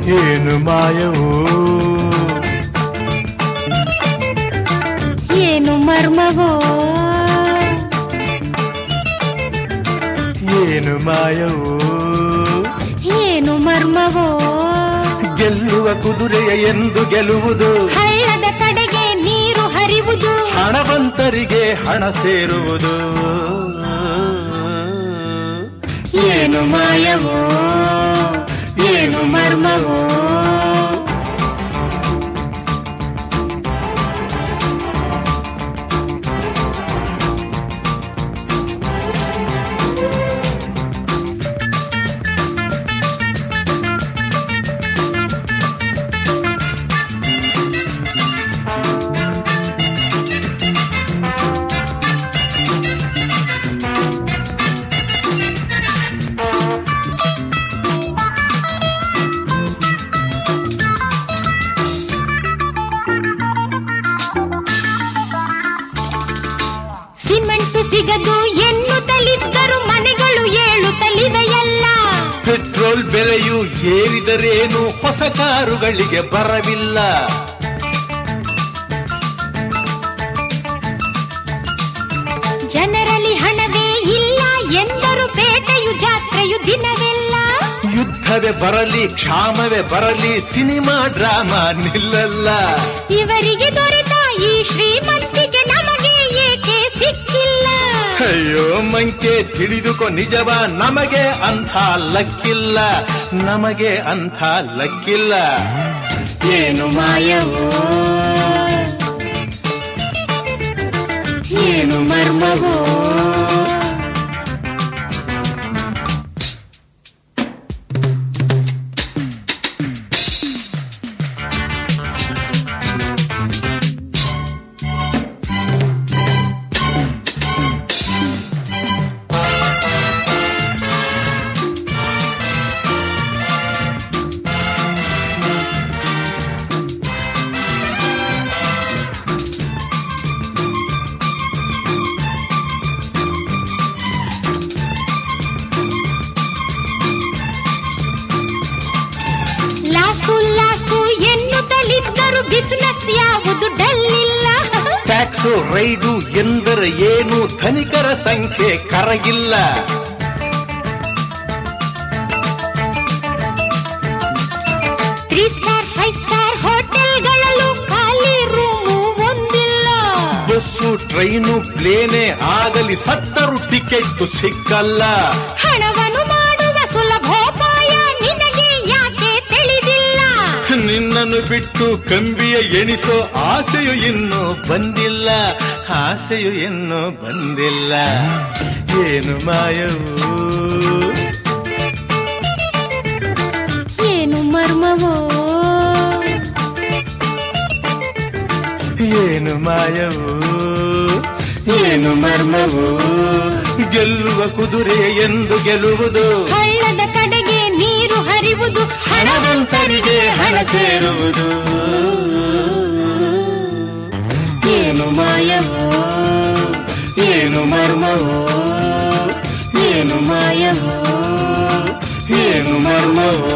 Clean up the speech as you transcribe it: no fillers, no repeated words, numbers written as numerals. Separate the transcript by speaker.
Speaker 1: ಏನು ಮಾಯವೋ
Speaker 2: ಏನು ಮರ್ಮವೋ
Speaker 1: ಏನು ಮಾಯವೋ
Speaker 2: ಏನು ಮರ್ಮವೋ
Speaker 1: ಗೆಲ್ಲುವ ಕುದುರೆಯ ಎಂದು ಗೆಲ್ಲುವುದು
Speaker 2: ಹಳ್ಳದ ಕಡೆಗೆ ನೀರು ಹರಿವುದು
Speaker 1: ಹಣವಂತರಿಗೆ ಹಣ ಸೇರುವುದು
Speaker 2: ಏನು ಮಾಯವೋ ಏನು ಮರ್ಮವೋ ಸಿಮೆಂಟು ಸಿಗದು ಎನ್ನುತ್ತಲಿದ್ದರು ಮನೆಗಳು ಏಳುತ್ತಲಿವೆಯಲ್ಲ
Speaker 1: ಪೆಟ್ರೋಲ್ ಬೆಲೆಯು ಏರಿದರೇನು ಹೊಸ ಕಾರುಗಳಿಗೆ ಬರವಿಲ್ಲ
Speaker 2: ಜನರಲ್ಲಿ ಹಣವೇ ಇಲ್ಲ ಎಂದರು ಪೇಟೆಯು ಜಾತ್ರೆಯು ದಿನವೆಲ್ಲ
Speaker 1: ಯುದ್ಧವೇ ಬರಲಿ ಕ್ಷಾಮವೇ ಬರಲಿ ಸಿನಿಮಾ ಡ್ರಾಮಾ ನಿಲ್ಲಲ್ಲ
Speaker 2: ಇವರಿಗೆ ದೊರೆತ ಈ ಶ್ರೀಮಂತಿಕೆ ನಮಗೆ ಏಕೆ ಸಿಕ್ಕಿಲ್ಲ
Speaker 1: ಅಯ್ಯೋ ಮಂಕೆ ತಿಳಿದುಕೋ ನಿಜವ ನಮಗೆ ಅಂಥ ಲಕ್ಕಿಲ್ಲ ನಮಗೆ ಅಂಥ ಲಕ್ಕಿಲ್ಲ
Speaker 2: ಏನು ಮಾಯವೋ ಏನು ಮರ್ಮವೋ ಲಾಸು ಎನ್ನುತ್ತಲಿದ್ದರು ಬಿಸಿನೆಸ್ ಯಾವುದು ಡಲ್ಲಿಲ್ಲ
Speaker 1: ಟ್ಯಾಕ್ಸ್ ರೈಡು ಎಂದರೆ ಏನು ಧನಿಕರ ಸಂಖ್ಯೆ ಕರಗಿಲ್ಲ
Speaker 2: 3 ಸ್ಟಾರ್ 5 ಸ್ಟಾರ್ ಹೋಟೆಲ್ಗಳಲ್ಲೂ ಖಾಲಿ ರೂಮು ಒಂದಿಲ್ಲ
Speaker 1: ಬಸ್ಸು ಟ್ರೈನು ಪ್ಲೇನೇ ಆಗಲಿ ಸತ್ತರು ಟಿಕೆಟ್ ಸಿಕ್ಕಲ್ಲ
Speaker 2: ಹಣವನ್ನು ಮಾಡುವ ಸುಲಭೋಪಾಯ ನಿನಗೆ ಯಾಕೆ ತಿಳಿದಿಲ್ಲ
Speaker 1: ನಿನ್ನನ್ನು ಬಿಟ್ಟು ಕಂಬಿಯ ಎಣಿಸೋ ಆಸೆಯು ಇನ್ನೂ ಬಂದಿಲ್ಲ ಆಸೆಯು ಇನ್ನೂ ಬಂದಿಲ್ಲ ಏನು ಮಾಯವೋ
Speaker 2: ಏನು ಮರ್ಮವೋ
Speaker 1: ಏನು ಮಾಯವೋ
Speaker 2: ಏನು ಮರ್ಮವೋ
Speaker 1: ಗೆಲ್ಲುವ ಕುದುರೆ ಎಂದು ಗೆಲ್ಲುವುದು
Speaker 2: ಹಳ್ಳದ ಕಡೆಗೆ ನೀರು ಹರಿವುದು
Speaker 1: ಹಣವಂತರಿಗೆ ಹಣ ಸೇರುವುದು
Speaker 2: ಏನು ಮಾಯವೋ
Speaker 1: ಏನು ಮರ್ಮವೋ
Speaker 2: ಏನು ಮಾಯವೋ
Speaker 1: ಏನು ಮರ್ಮವೋ